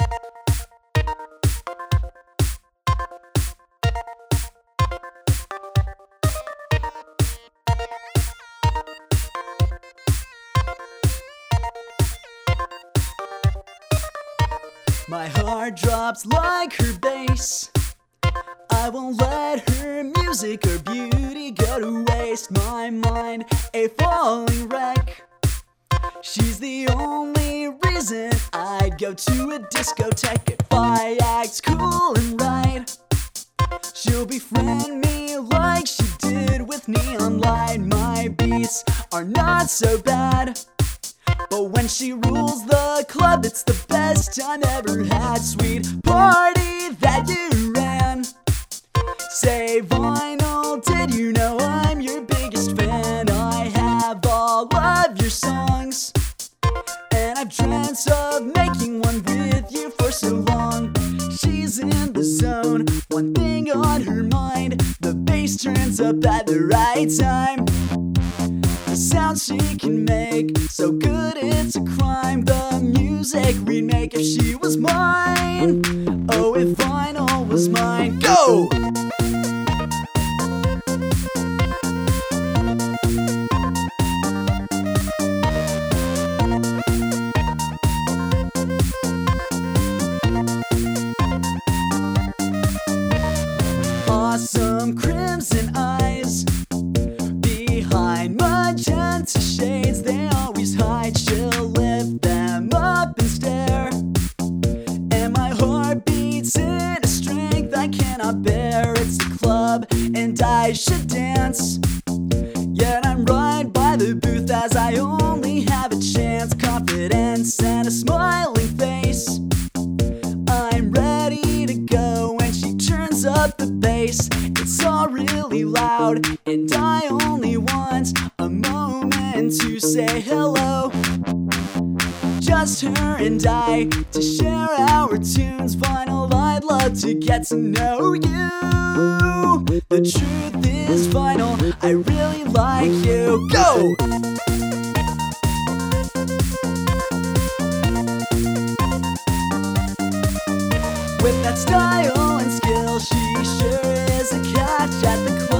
My heart drops like her bass. I won't let her music or beauty go to waste. My mind, a falling wreck. She's the only reason I'd go to a discotheque. If I act cool and right, she'll befriend me like she did with Neon Light. My beats are not so bad, but when she rules the club, it's the best time ever had. Sweet party that you ran. Say vinyl, did you know I'm your biggest fan? I have all of your songs, and I've dreamt of making one with you for so long. She's in the zone, one thing on her mind. The bass turns up at the right time. The sound she can make, so good it's a crime. The music we'd make if she was mine. Oh, if vinyl was mine. Go! Awesome crimson eyes behind magenta shades, they always hide. She'll lift them up and stare, and my heart beats in a strength I cannot bear. It's a club and I should dance, yet I'm right by the booth as I only have a chance. Confidence and a smiling face, I'm ready to go when she turns up the bass. It's all really loud, and I only want a moment to say hello. Just her and I, to share our tunes. Vinyl, I'd love to get to know you. The truth is vinyl, I really like you. Go! With that style and skill, she sure is a catch at the club.